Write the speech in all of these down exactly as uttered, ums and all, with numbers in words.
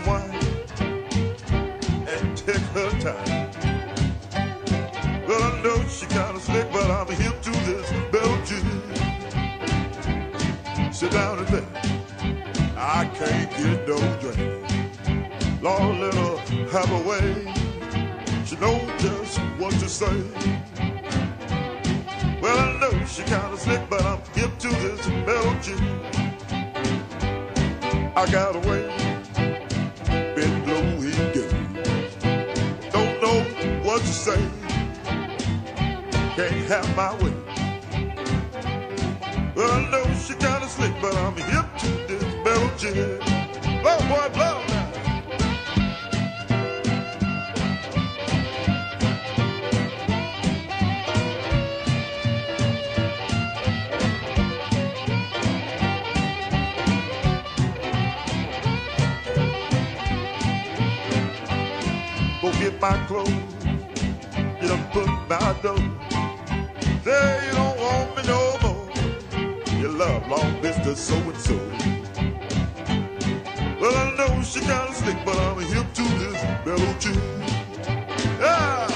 unwind and take her time. Well, I know she kinda slick, but I'm hip to this Belgian. Sit down and bet I can't get no drink. Lord, let her have a way. She knows just what to say. Well, I know she kinda slick, but I'm hip to this Belgian. I got away, been blue engaged. Don't know what to say, can't have my way. Well, I know she kinda slick, but I'm hip to this Belgian. Blow, boy, blow now. Go get my clothes, get up, put my dough. Say you don't want me no more. You love long Mister So-and-so. Well, I know she kinda slick, but I'm hip to this melody. Yeah!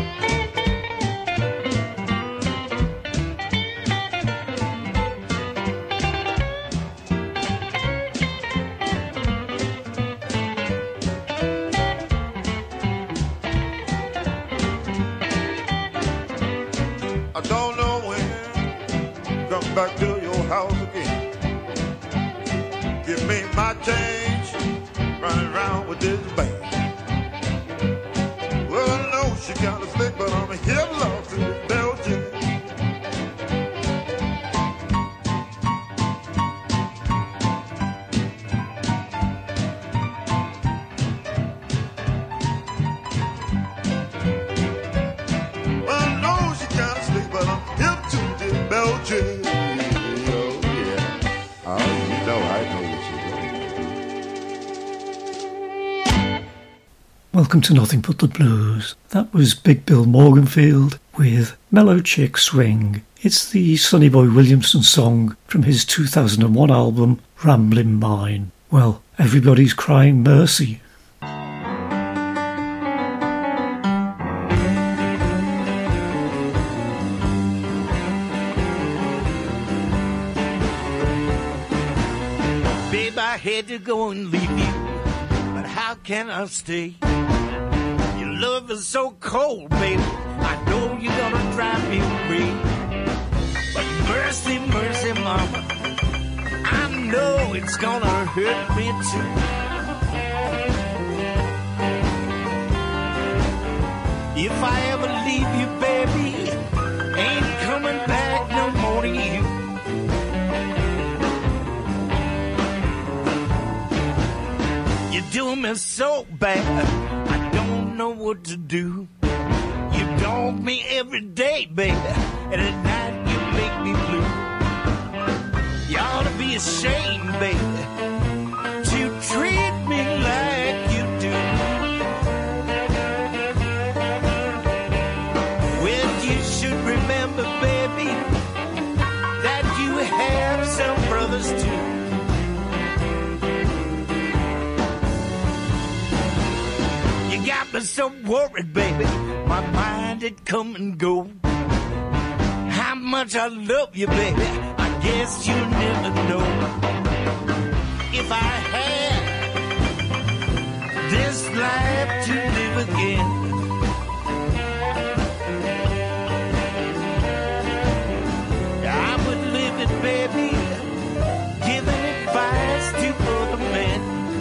I don't know when, come back to your house again. Give me my change, running around with this band. Well, I know she kinda slick, but I'm a hip love to this Belgian. Well, I know she kinda slick, but I'm hip to this Belgian. Oh, yeah. Oh, you know I know what you're doing. Welcome to Nothing But the Blues. That was Big Bill Morganfield with Mellow Chick Swing. It's the Sonny Boy Williamson song from his two thousand one album Ramblin' Mine. Well, everybody's crying mercy. Babe, I had to go and leave you, but how can I stay? Your love is so cold, baby. I know you're gonna drive me away. But mercy, mercy, mama, I know it's gonna hurt me too. If I ever leave you, baby, ain't coming back no more to you. You're doing me so bad, I don't know what to do. You dog me every day, baby, and at night you make me blue. You ought to be ashamed, baby, to treat me like you do. Well, you should remember, baby, that you have some brothers too. You got me so worried, baby, my mind it come and go. How much I love you, baby, I guess you never know. If I had this life to live again, I would live it, baby, giving advice to other men.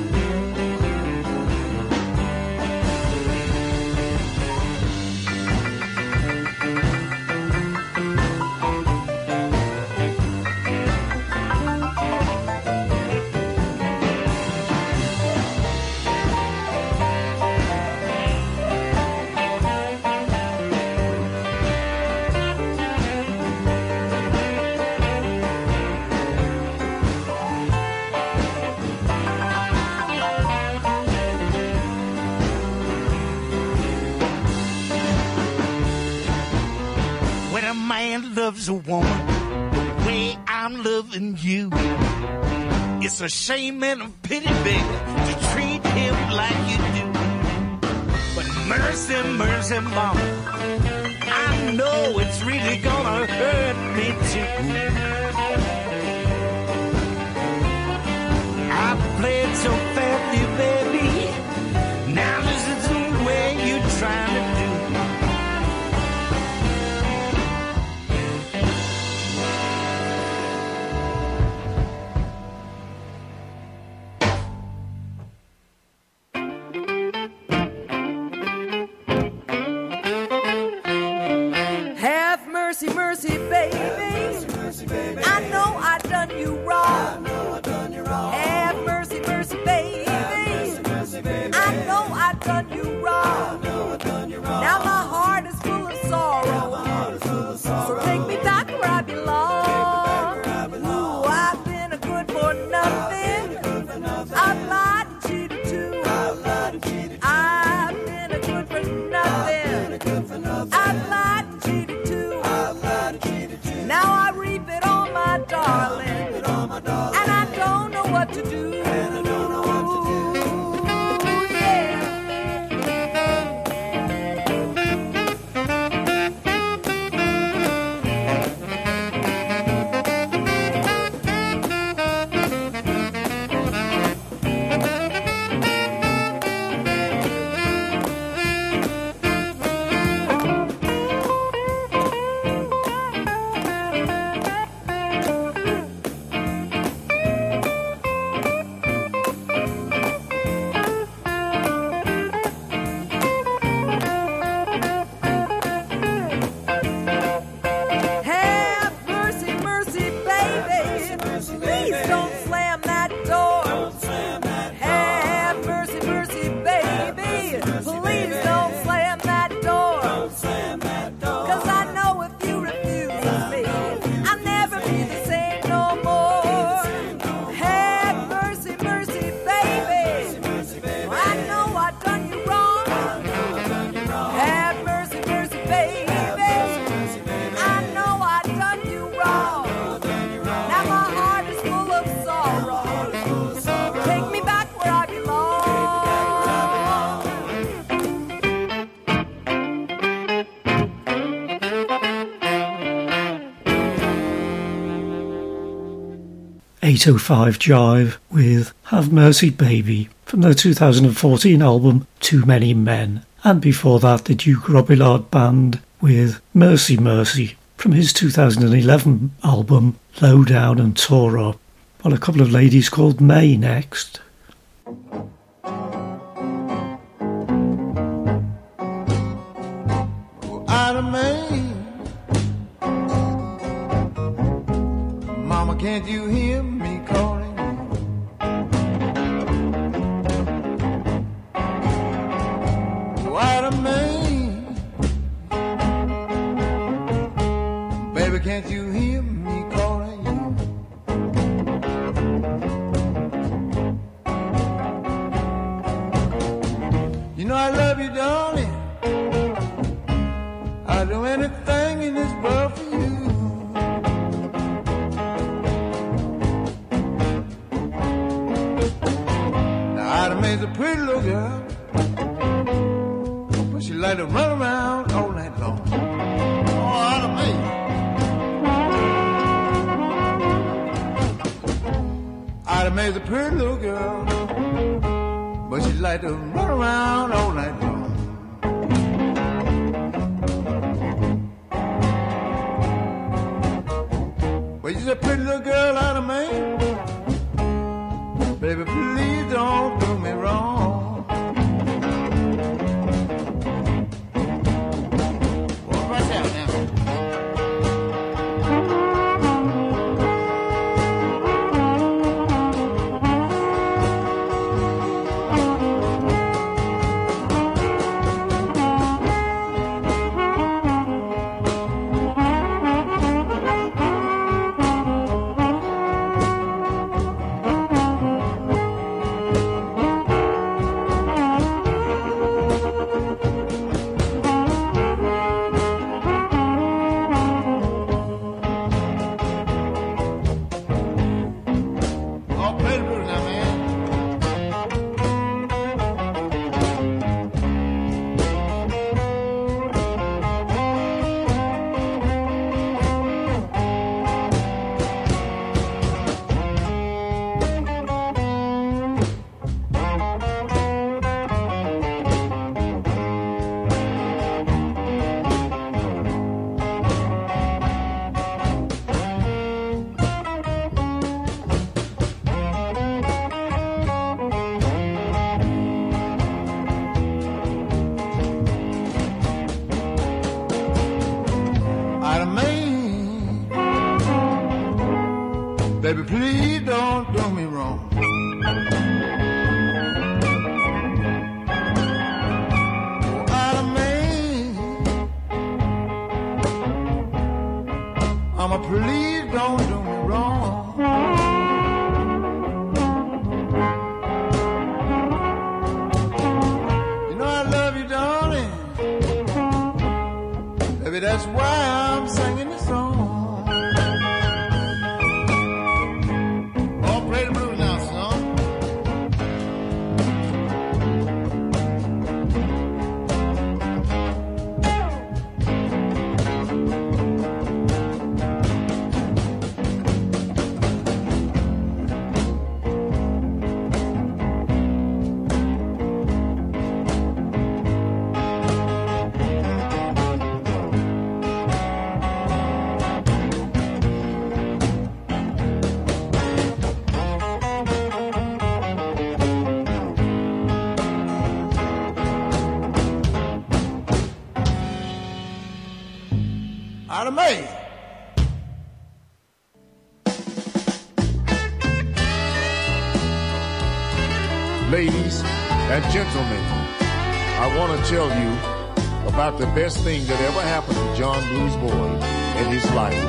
When a man loves a woman the way I'm loving you, it's a shame and a pity, baby, to treat him mercy, mama. I know it's really gonna hurt me too. I played so fair for you, baby. Now this is the way you're trying to do. Have mercy, mercy, baby. I know I done you wrong. Have mercy, mercy, baby. I know I done you wrong. Now my heart is full of sorrow. So take me back where I belong. Ooh, I've been a good for nothing. I've lied and cheated too. I've been a good for nothing. I've lied and cheated too. Now I reap it on my darling. And I don't know what to do. eight oh five Jive with Have Mercy Baby from their two thousand fourteen album Too Many Men, and before that the Duke Robillard Band with Mercy Mercy from his two thousand eleven album Low Down and Tore Up. Well, a couple of ladies called May next. Ida May, Mama, can't you hear me calling? Ida May, baby, can't you hear me calling you? You know I love you, darling. I'd do anything in this world for you. Now Ida May's a pretty little girl, but she like to run around all night long. Oh, Ida May. Ida May's a pretty little girl, but she like to run around all night long. Well, you're a pretty little girl, Ida May. Baby, please don't do me wrong. Well, what's that now? please don't do me wrong. Oh, Ida Mae, I'm a please don't do me wrong. You know I love you, darling. Baby, that's why I'm singing this song. Ida Mae. Ladies and gentlemen, I want to tell you about the best thing that ever happened to John Blues Boyd in his life.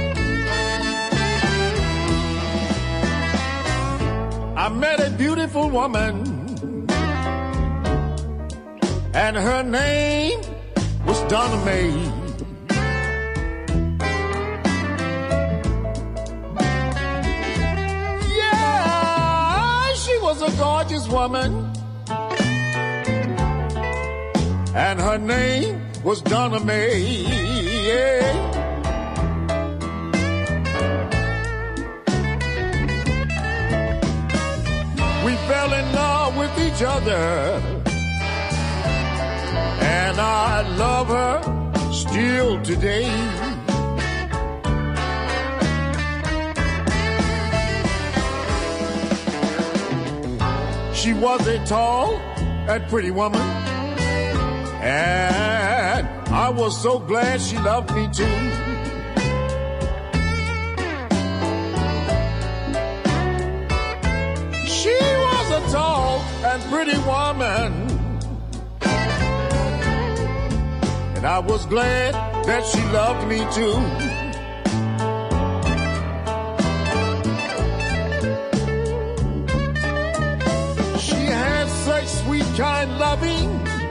I met a beautiful woman, and her name was Donna Mae. A gorgeous woman, and her name was Donna Mae. Yeah. We fell in love with each other, and I love her still today. She was a tall and pretty woman, and I was so glad she loved me too. She was a tall and pretty woman, and I was glad that she loved me too. Sweet, kind loving,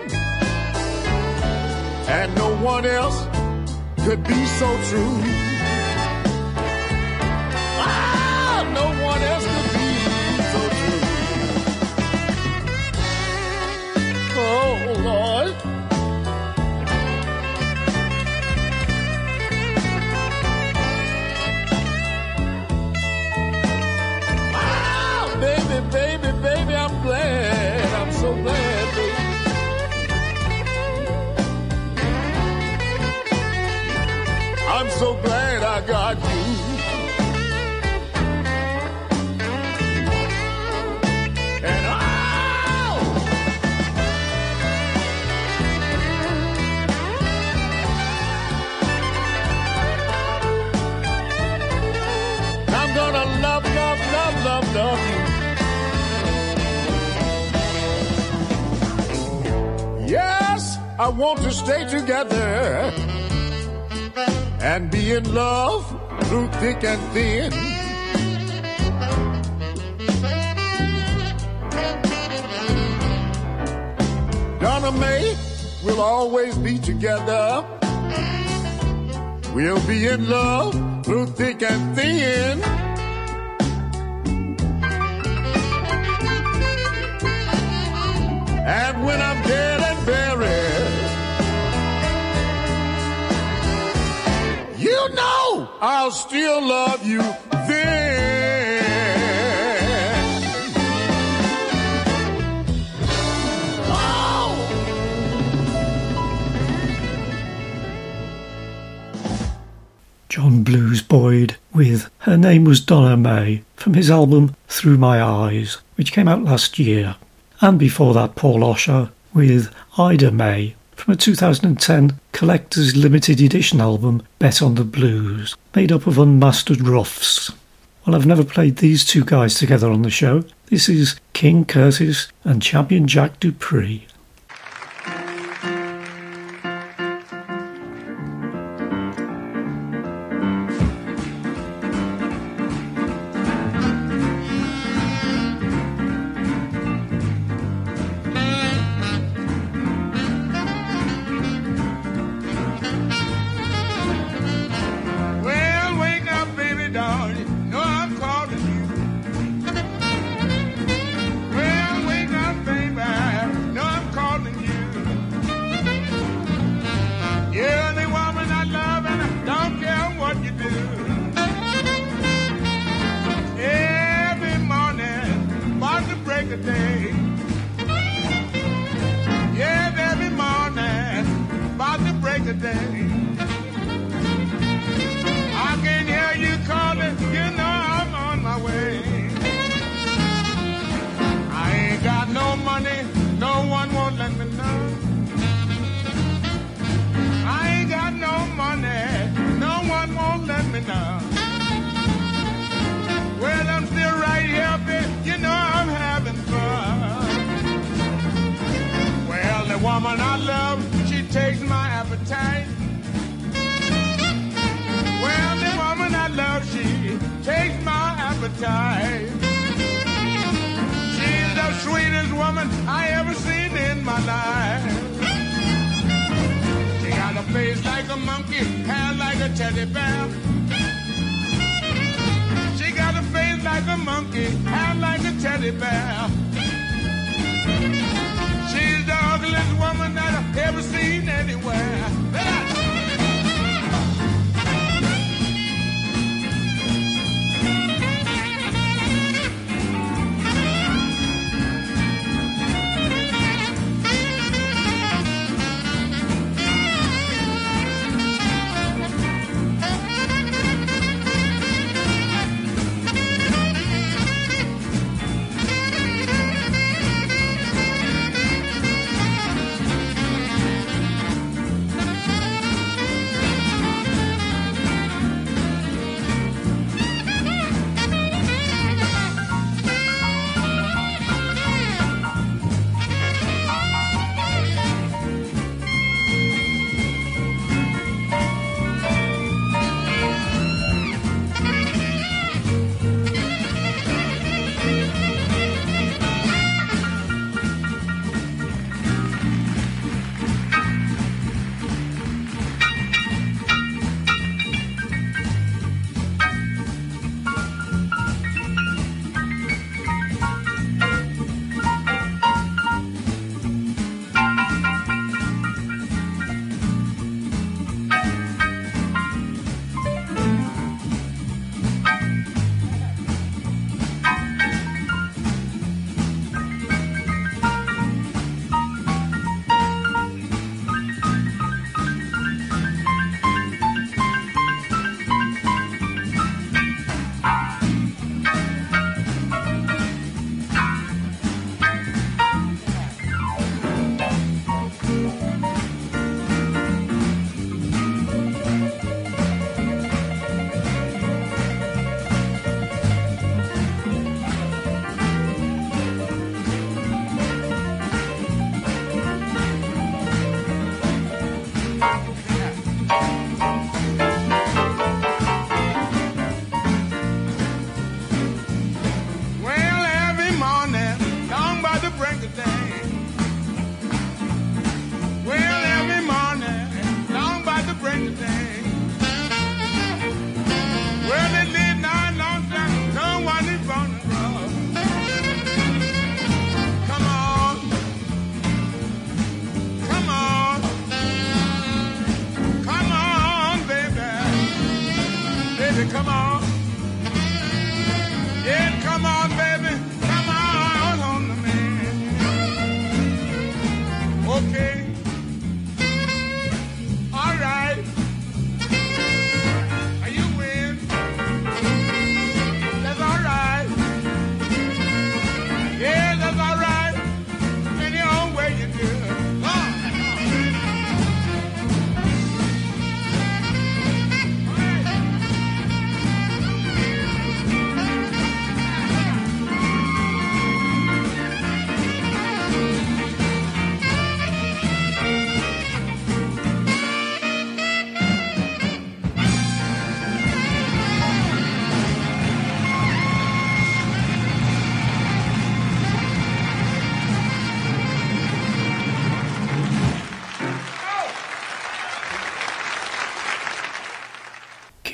and no one else could be so true. Ah, no one else could be so true. Oh, Lord. Ah, baby, baby, baby, I'm glad. I'm so glad, baby. I'm so glad I got you. And oh! I'm gonna love, love, love, love, love you. Yes, I want to stay together and be in love through thick and thin. Donna Mae, we'll always be together. We'll be in love through thick and thin. And when I'm dead and buried, you know I'll still love you then. Oh! John Blues Boyd with Her Name Was Donna Mae from his album Through My Eyes, which came out last year. And before that, Paul Osher with Ida Mae from a two thousand ten collector's limited edition album Bet on the Blues, made up of unmastered roughs. Well, I've never played these two guys together on the show. This is King Curtis and Champion Jack Dupree.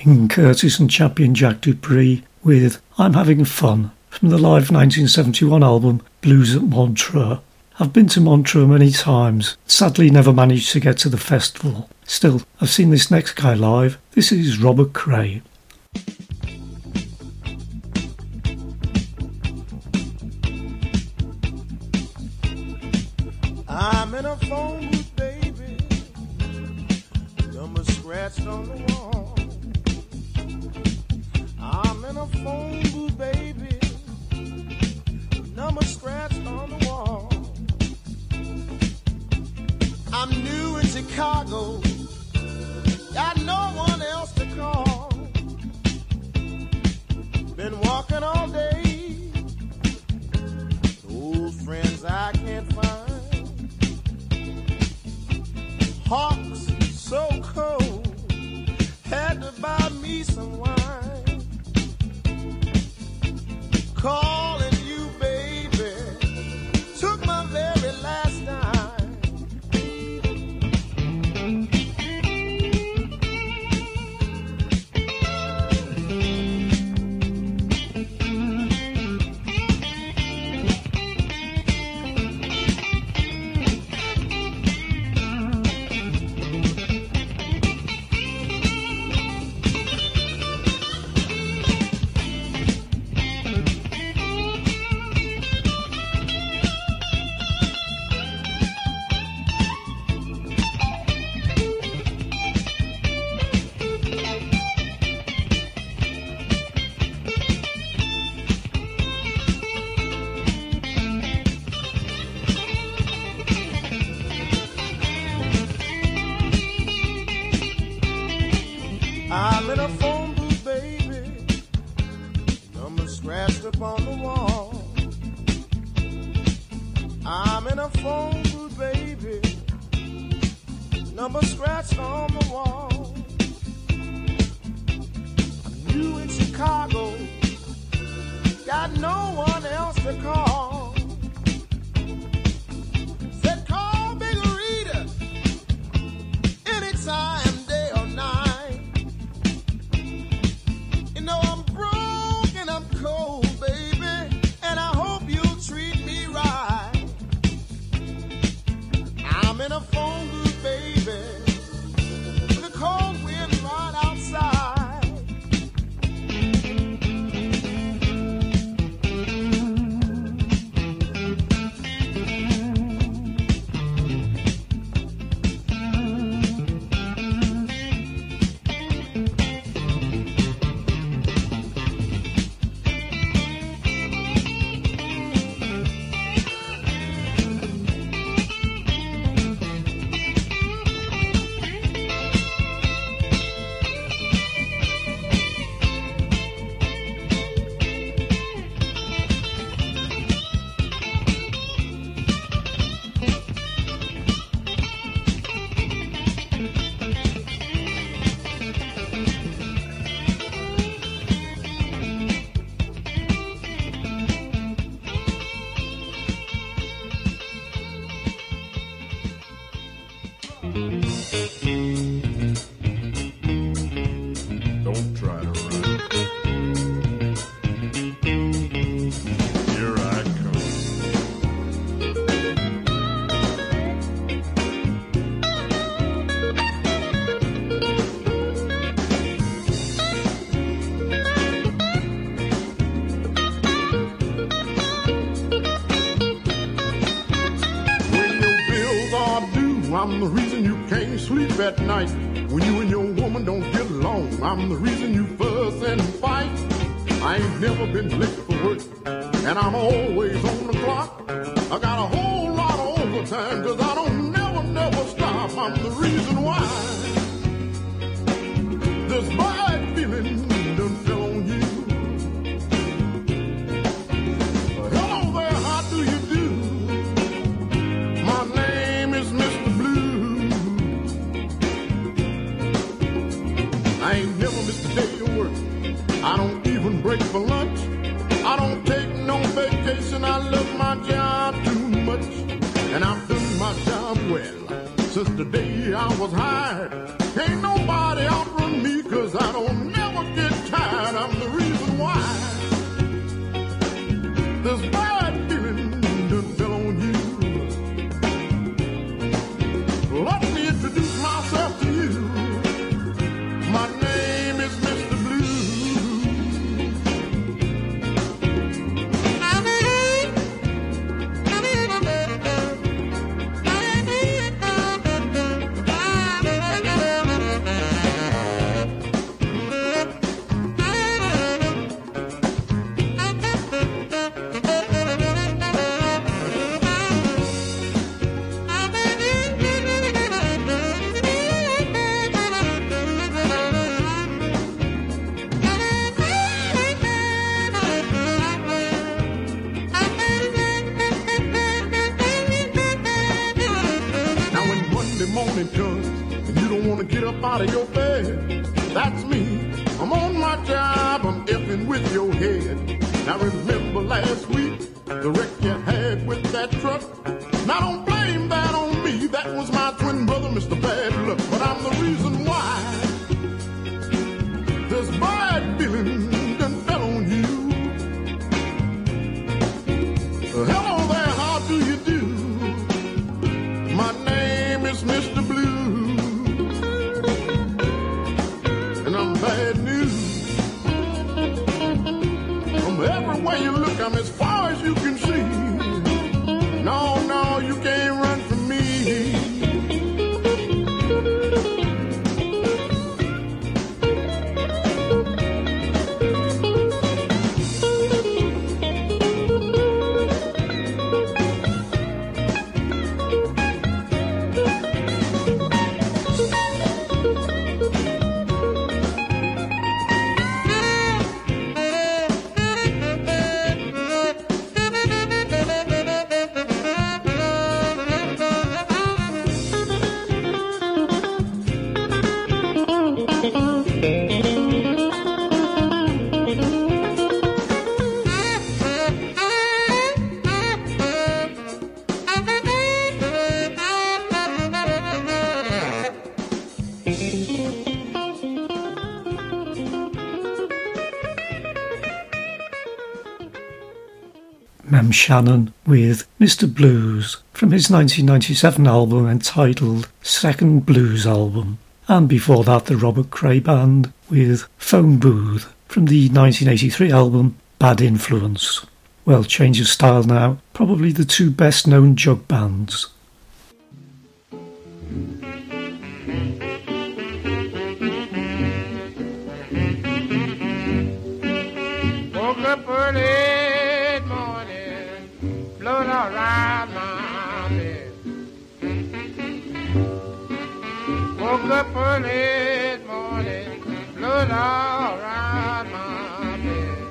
King Curtis and champion Jack Dupree with I'm Having Fun from the live nineteen seventy-one album Blues at Montreux. I've been to Montreux many times, sadly never managed to get to the festival. Still, I've seen this next guy live. This is Robert Cray. I'm in a phone booth, baby, number scratched on the wall. I'm in a phone booth, baby, number scratched on the wall. I'm new in Chicago, got no one else to call. Been walking all day, old friends I can't find. Hawks so cold, had to buy me some wine. Calling you, baby, took my very last dime. I'm in a phone booth, baby, number scratched up on the wall. I'm in a phone booth, baby, number scratched on the wall. I'm new in Chicago, got no one else to call. Said call Big Rita anytime. In a phone booth, baby, the cold wind right outside. Don't try to run. Here I come. When your bills are due, I'm the reason you can't sleep at night. When you and your woman don't get along, I'm the reason you fuss and fight. I ain't never been late for work, and I'm always on the clock. I got a whole lot of overtime, cause I don't never, never stop. I'm the reason why this bad feeling done fell on you. Hello there, how do you do? My name is Mister Blue. I ain't never missed a day of work. I don't even break for lunch. I don't take no vacation. I love my job too much. And I've done my job well since the day I was hired. Ain't nobody outrun me, cause I don't never this bad feeling done fell on you. Let me introduce myself to you. My name is Mister Blue. Morning comes and you don't want to get up out of your bed. That's me. I'm on my job. I'm effing with your head. Now remember last week the wreck you had with that truck. Now don't blame that on me. That was my twin brother, Mister Bad Luck. But I'm the reason why this bad feeling done fell on you. Uh, hello there, how do you do? My name is Mister Blue, and I'm bad news. From everywhere you look, I'm as far as you can see. No, no, you can't run from me. Mem Shannon with Mister Blues from his nineteen ninety-seven album entitled Second Blues Album, and before that the Robert Cray Band with Phone Booth from the nineteen eighty-three album Bad Influence. Well, change of style now, probably the two best known jug bands. Woke up early morning, float around my bed. Woke up early morning, float around my bed.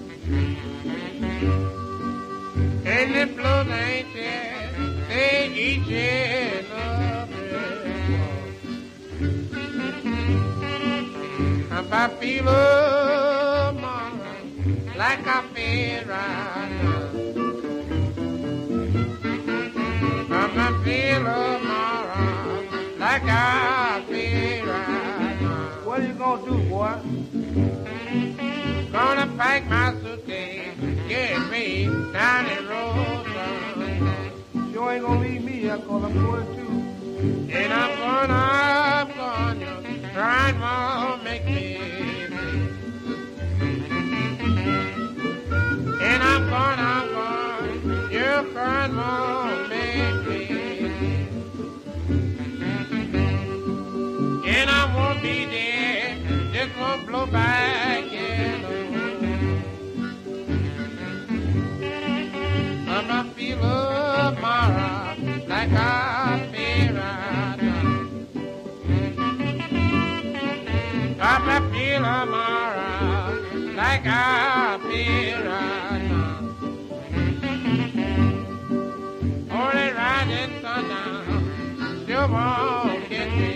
And the float ain't there, they each in a bed. I feel a like I feel right now. I feel tomorrow like I feel right now. What are you gonna do, boy? Gonna pack my suitcase, get me down the road. Son. You ain't gonna leave me here, cause I'm going too. And I'm gonna, I'm gonna try and more make me. And I'm gonna, I'm gonna, you're crying more, baby. And I won't be there, just won't blow back, you know. I'ma feel tomorrow like I feel right now. I'ma feel tomorrow like I feel right now. Only riding sundown, still won't get me.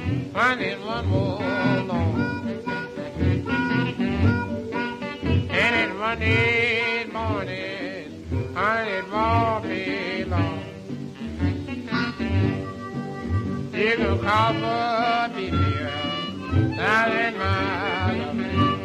hundred one more long. And it Monday morning, hundred more be long. You can call for me here, now in my love.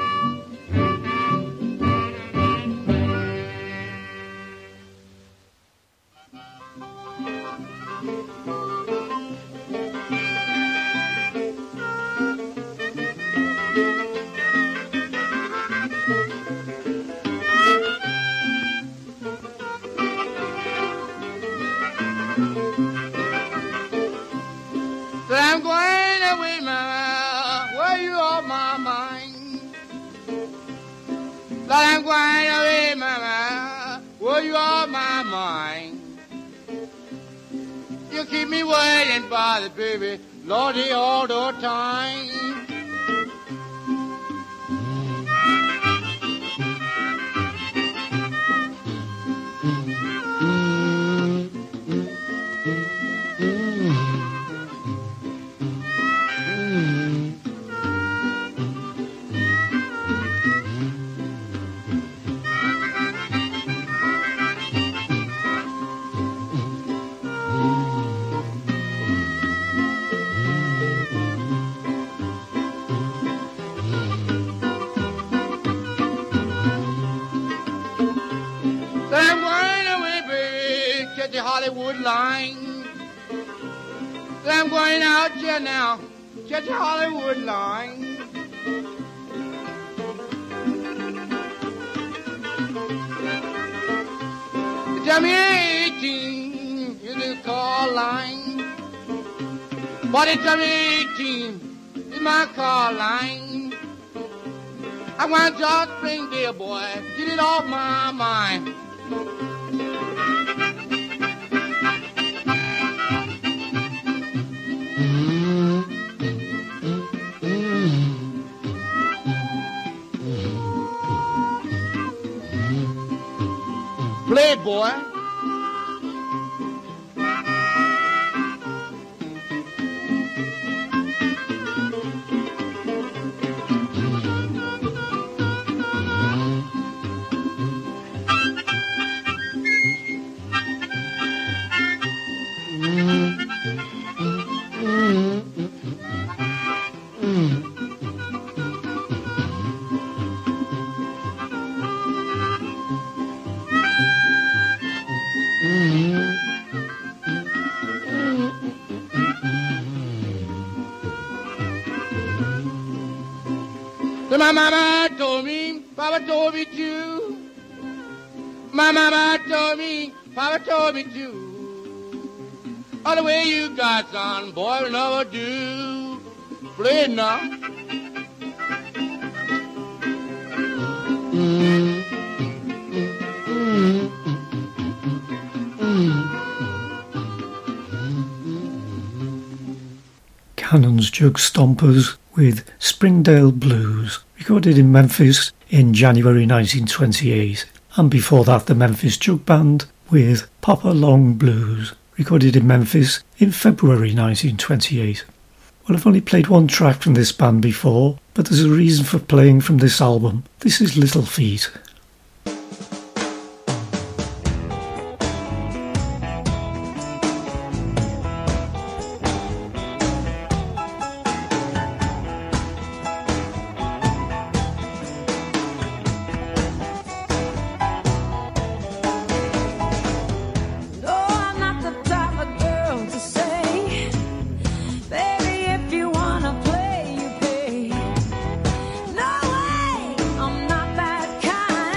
I'm going away, mama, where you on my mind? Lord, I'm going away, mama, where you on my mind? You keep me waiting for the baby, Lordy, all the time. The Hollywood line. I'm going out here now, catch the Hollywood line. Tell me eighteen is the call line. But it's me eighteen is my call line. I want George Springdale, boy, get it off my mind. Play it, boy. My mama told me, Papa told me too. My mama told me, Papa told me too. All the way you got son, boy, will never do. Play it now. Cannon's Jug Stompers with Springdale Blues, recorded in Memphis in January nineteen twenty-eight, and before that the Memphis Jug Band with Papa Long Blues, recorded in Memphis in February nineteen twenty-eight. Well, I've only played one track from this band before, but there's a reason for playing from this album. This is Little Feat. I'm not that kind.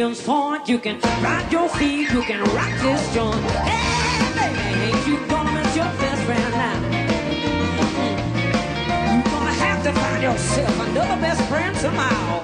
Williams Point. You can ride your feet, you can rock this joint. Hey, baby, ain't you gonna miss your best friend now? You're gonna have to find yourself another best friend somehow.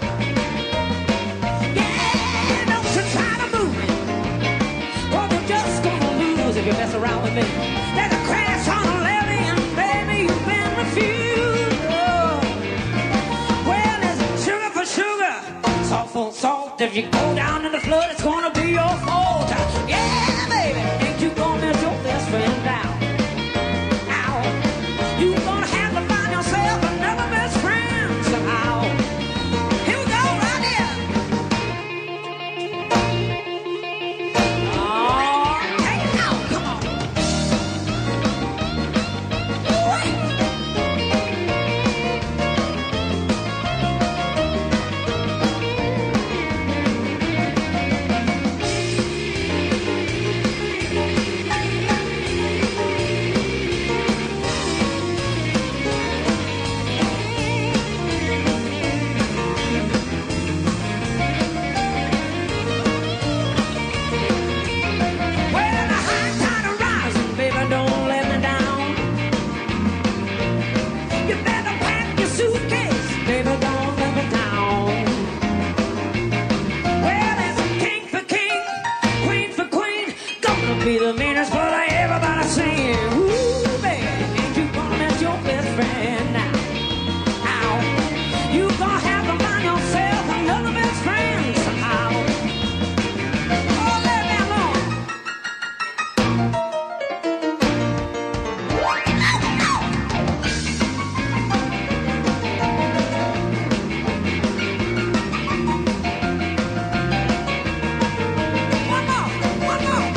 Yeah, don't you try to move it, or you're just gonna lose if you mess around with me. There's a crash on the levee, and baby, you've been refused. Oh. Well, there's sugar for sugar, salt for salt. If you go down in the flood, it's gonna be your fault. Yeah, baby, ain't you gonna miss your best friend down? Ow. You gonna have to find yourself another best friend somehow. Here we go, right here. Oh, take it out, come on. Well, the high tide is rising, baby, don't let me down. You better pack your suitcase, baby, don't let me down. Well, it's king for king, queen for queen, gonna be the meanest but I everybody singing. Ooh, baby, ain't you gonna miss your best friend now? Ow. You gonna have to find yourself another best friend somehow. Oh, let me alone. One more, one more.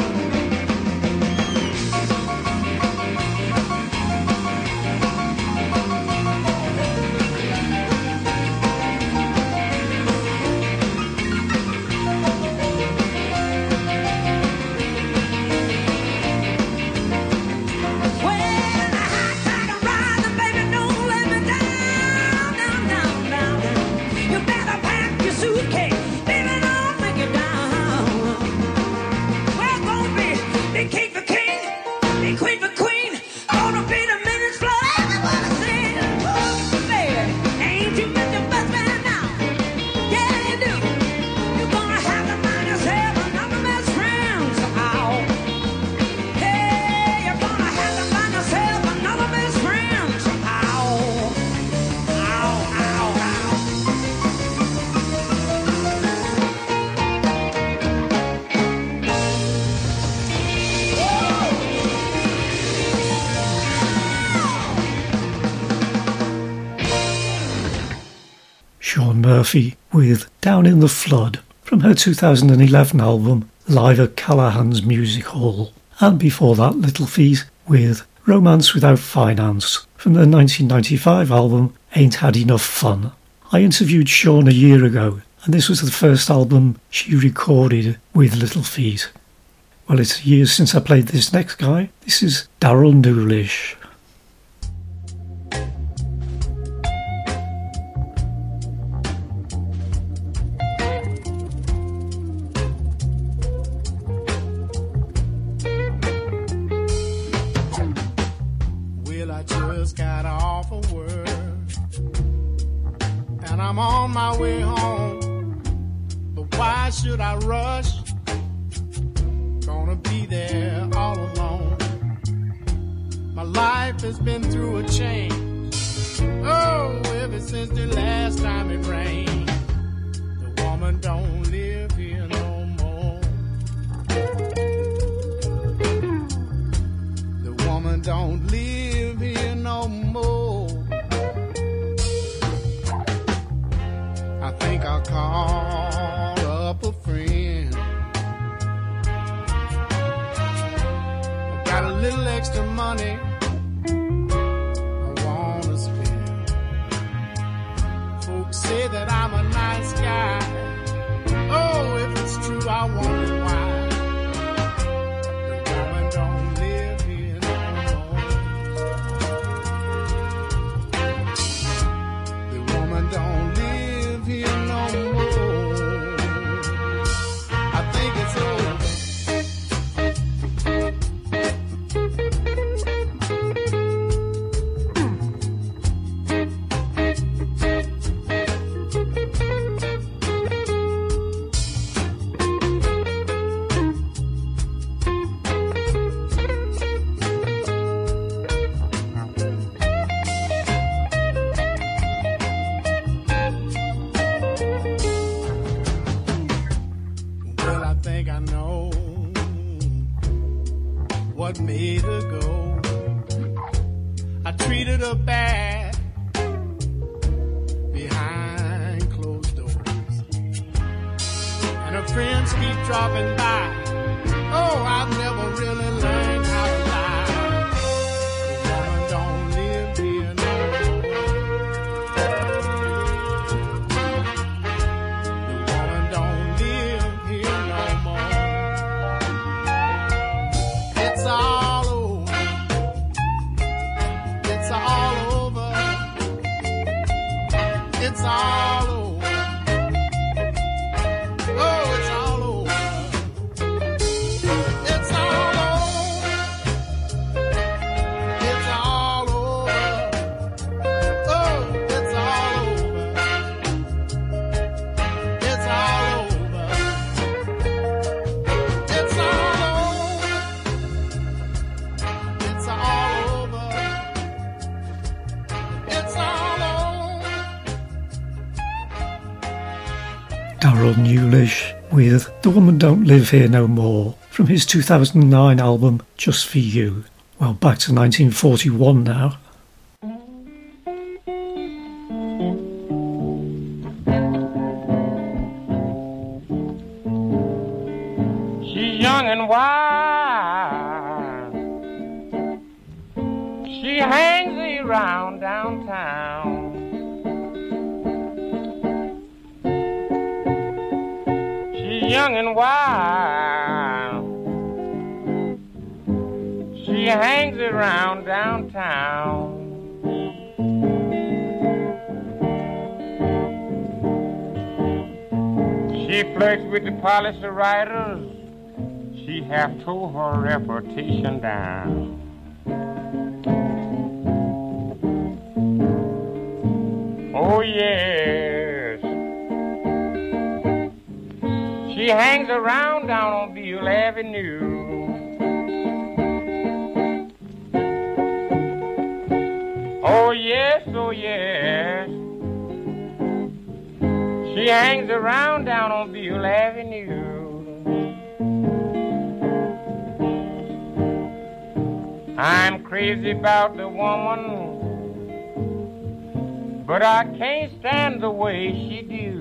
Well, the high tide is rising, baby, don't let me down, down, down, down, down. You better pack your suitcase, baby, don't make it down. We're gonna be the king for king, the queen for queen, gonna be the minutes flow. Everybody sing, oh, baby, ain't you with your best man now? Yeah, you do. You're gonna have to find yourself another best friend somehow. Hey, you're gonna have to find yourself another best friend somehow. Ow, ow, ow. Sean Murphy with Down in the Flood from her two thousand eleven album Live at Callahan's Music Hall. And before that, Little Feat with Romance Without Finance from their nineteen ninety-five album Ain't Had Enough Fun. I interviewed Sean a year ago, and this was the first album she recorded with Little Feat. Well, it's years since I played this next guy. This is Daryl Newlish. Well, I just got off of work and I'm on my way home. But why should I rush? Gonna be there all alone. My life has been through a change. Oh, ever since the last time it rained. The woman don't live here no more. The woman don't live here no more. I think I'll call up a friend. I got a little extra money I wanna spend. Folks say that I'm a nice guy. Oh, if it's true, I wonder why. The woman don't live here no more. The woman don't live here no more. I treated her bad behind closed doors. And her friends keep dropping by. Oh, I've never really learned how to lie. The woman don't live here no more. The woman don't live here no more. It's all over. It's all over. It's all over. Oh, it's all over. It's all over. It's all over. Oh, it's all over. It's all over. It's all over. It's all over. It's all over. Darryl Newlish with The Woman Don't Live Here No More from his two thousand nine album Just For You. Well, back to nineteen forty-one now. She's young and wild. She hangs around downtown. She's young and wild. She hangs around downtown. She flirts with the policy writers. She have tore her reputation down. Oh yes, she hangs around down on Beale Avenue. Oh yes, oh yes, she hangs around down on Beale Avenue. I'm crazy about the woman, but I can't stand the way she do.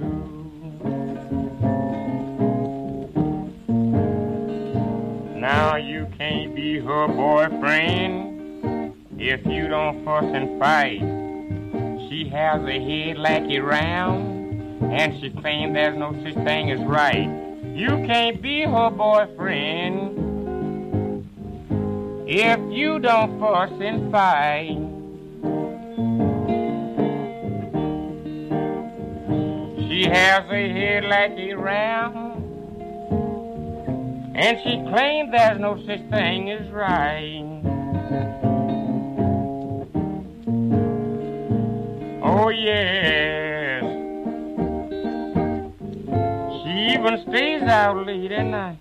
Now you can't be her boyfriend if you don't fuss and fight. She has a head like a ram, and she claims there's no such thing as right. You can't be her boyfriend if you don't fuss and fight. She has a head like a ram, and she claims there's no such thing as right. Oh yes, she even stays out late at night.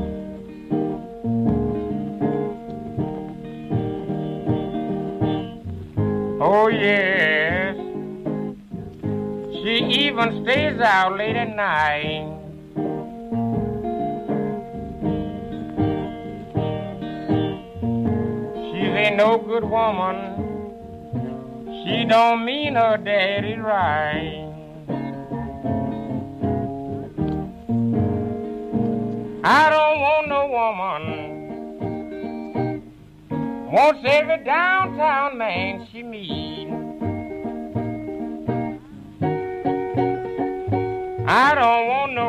Oh yes, she even stays out late at night. She's a no good woman. She don't mean her daddy right. I don't want no woman wants every downtown man she meets. I don't want no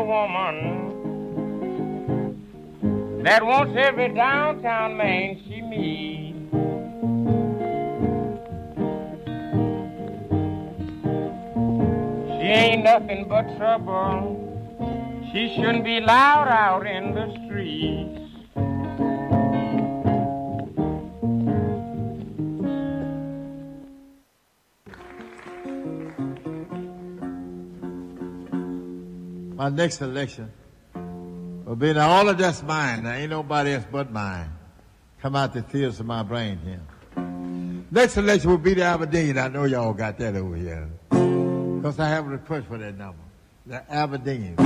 woman that wants every downtown man she meets. She ain't nothing but trouble. She shouldn't be loud out in the streets. My next selection will be now all of that's mine. There ain't nobody else but mine. Come out the tears of my brain here. Next selection will be the Aberdeen. I know y'all got that over here. Because I have a request for that number. The Aberdeen.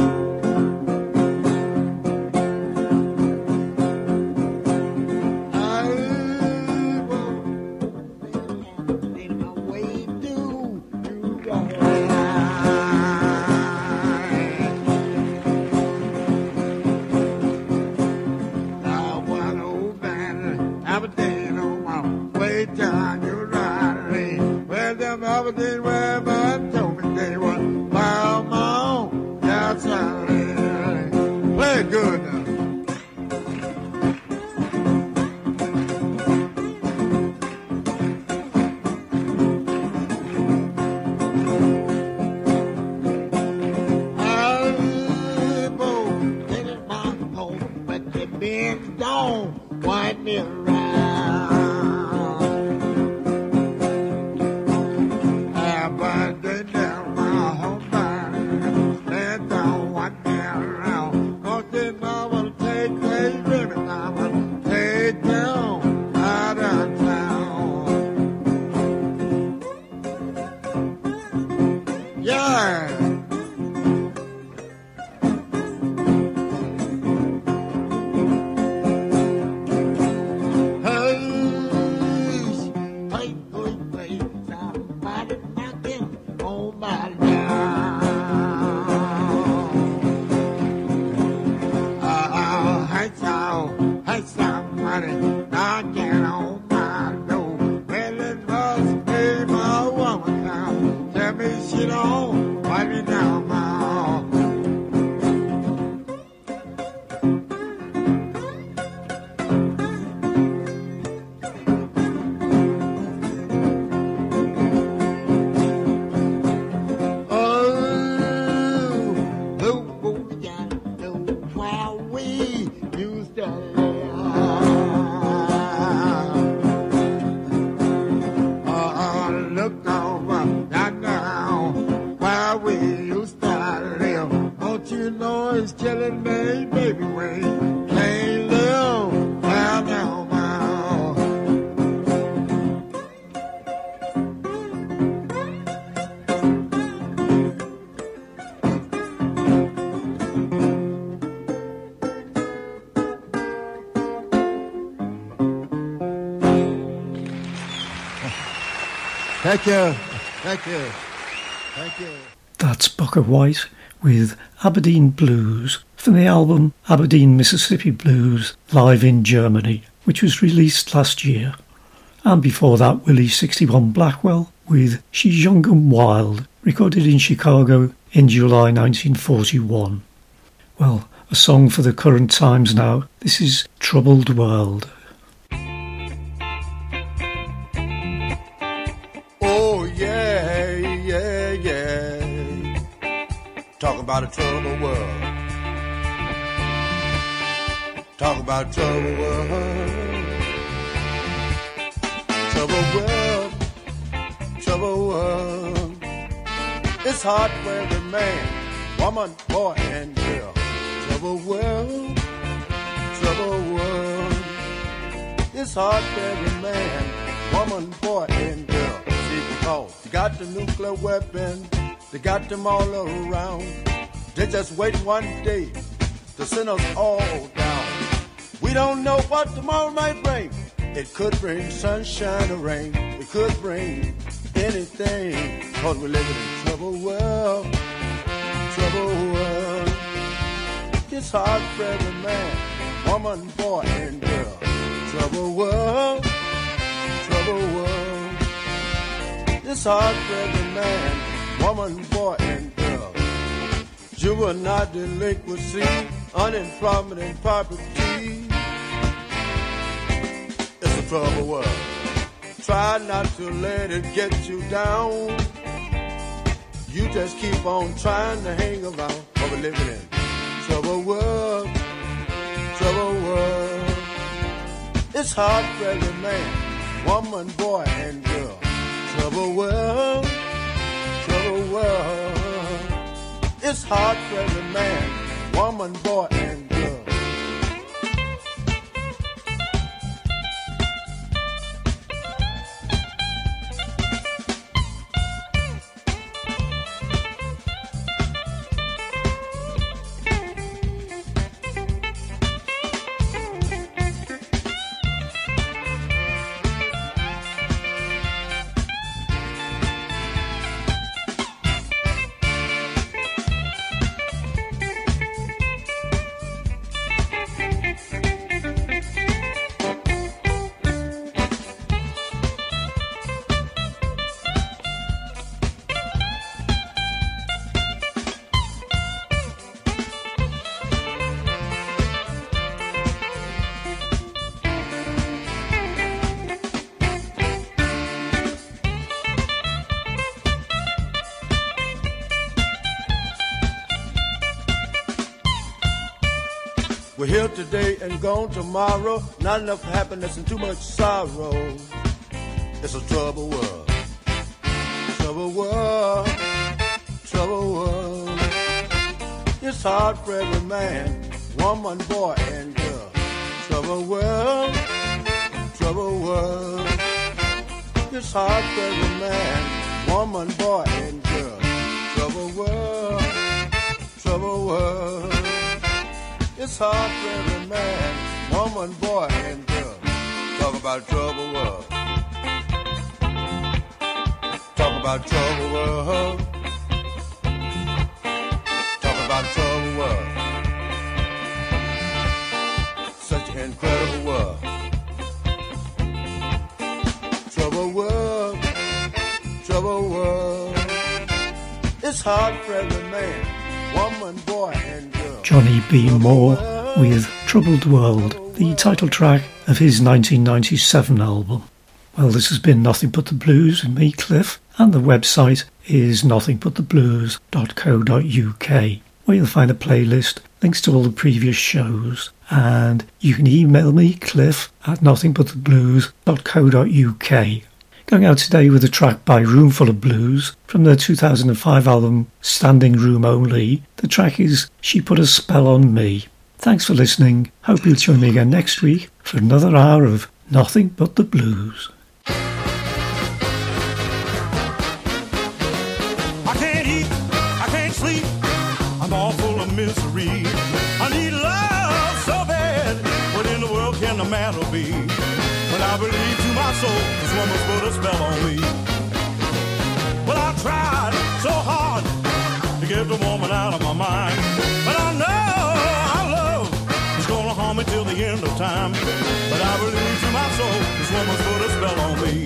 Aberdeen where man told me they were by my own. That's how it play it good now. Don't wind me around. I bind it down my whole body and don't wind me around. Cause then I will take these women, I will take them out of town. Yeah. Thank you. Thank you. Thank you. That's Booker White with Aberdeen Blues from the album Aberdeen, Mississippi Blues Live in Germany, which was released last year. And before that, Willie sixty-one Blackwell with She's Young and Wild, recorded in Chicago in July nineteen forty-one. Well, a song for the current times now. This is Troubled World. Yeah, yeah, yeah. Talk about a troubled world. Talk about troubled world. Troubled world. Troubled world. It's hard for every man, woman, boy, and girl. Troubled world. Troubled world. It's hard for every man, woman, boy, and girl. You got the nuclear weapon, they got them all around. They just wait one day to send us all down. We don't know what tomorrow might bring. It could bring sunshine or rain. It could bring anything. Cause we're living in troubled world. Troubled world. It's hard for every man, woman, boy, and girl. Troubled world. Troubled world. It's hard for every man, woman, boy, and girl. Juvenile delinquency, unemployment, and poverty. It's a troubled world. Try not to let it get you down. You just keep on trying to hang around. But we're living in troubled world, troubled world. It's hard for every man, woman, boy, and girl. Troubled world, troubled world. It's hard for every man, woman, boy, and girl. We're here today and gone tomorrow. Not enough happiness and too much sorrow. It's a trouble world. Trouble world. Trouble world. It's hard for every man, woman, boy, and girl. Trouble world. Trouble world. It's hard for every man, woman, boy, and girl. Trouble world. Trouble world. It's hard for every man, woman, boy, and girl. Talk about trouble world. Talk about trouble world. Talk about trouble world. Such an incredible world. Trouble world. Trouble world. It's hard for every man, woman, boy, and girl. Johnny B. Moore with Troubled World, the title track of his nineteen ninety-seven album. Well, this has been Nothing But the Blues with me, Cliff, and the website is nothing but the blues dot co dot uk, where you'll find a playlist, links to all the previous shows, and you can email me, Cliff, at nothing but the blues dot co dot uk. Going out today with a track by Roomful of Blues from their two thousand five album Standing Room Only. The track is She Put a Spell on Me. Thanks for listening. Hope you'll join me again next week for another hour of Nothing But the Blues. I can't eat, I can't sleep, I'm all full of misery. I need love so bad, what in the world can the matter be? But I believe to my soul, this woman's put a spell on me. Well, I tried so hard to get the woman out of my mind, but I know our love is gonna harm me till the end of time. But I believe to my soul, this woman's put a spell on me.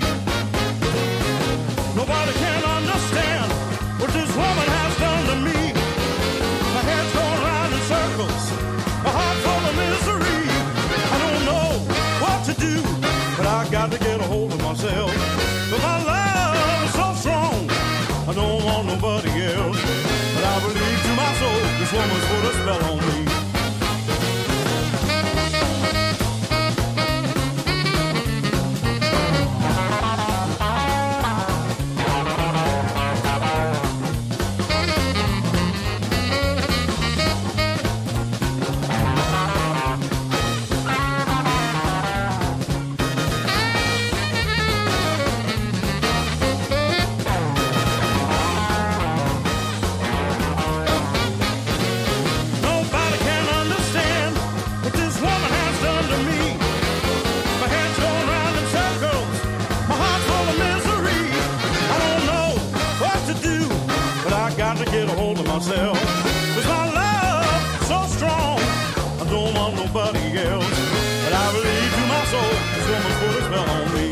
Nobody can understand what this woman has done to me. My head's going round in circles, my heart full of misery. I don't know what to do, but I got to get a hold of myself. But my love is so strong, I don't want nobody else. But I believe to my soul, this woman's put a spell on me. Get a hold of myself, 'cause my love is so strong, I don't want nobody else. But I believe to my soul, this woman's put a spell on me.